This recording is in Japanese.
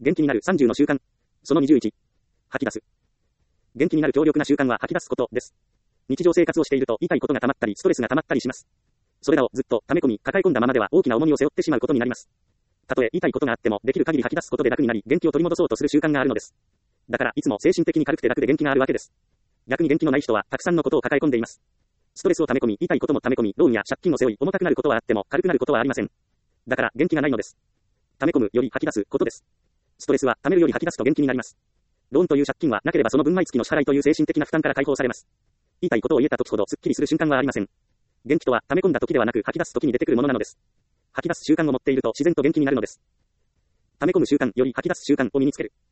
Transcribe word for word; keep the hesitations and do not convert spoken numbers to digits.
元気になるさんじゅうの習慣。そのにじゅういち。吐き出す。元気になる強力な習慣は吐き出すことです。日常生活をしていると痛いことが溜まったり、ストレスが溜まったりします。それらをずっと溜め込み、抱え込んだままでは大きな重荷を背負ってしまうことになります。たとえ痛いことがあっても、できる限り吐き出すことで楽になり、元気を取り戻そうとする習慣があるのです。だから、いつも精神的に軽くて楽で元気があるわけです。逆に元気のない人は、たくさんのことを抱え込んでいます。ストレスを溜め込み、痛いことも溜め込み、ローンや借金を背負い、重たくなることはあっても、軽くなることはありません。だから、元気がないのです。溜め込むより吐き出すことです。ストレスは溜めるより吐き出すと元気になります。ローンという借金はなければその分毎月の支払いという精神的な負担から解放されます。言いたいことを言えた時ほどスッキリする瞬間はありません。元気とは溜め込んだ時ではなく吐き出す時に出てくるものなのです。吐き出す習慣を持っていると自然と元気になるのです。溜め込む習慣より吐き出す習慣を身につける。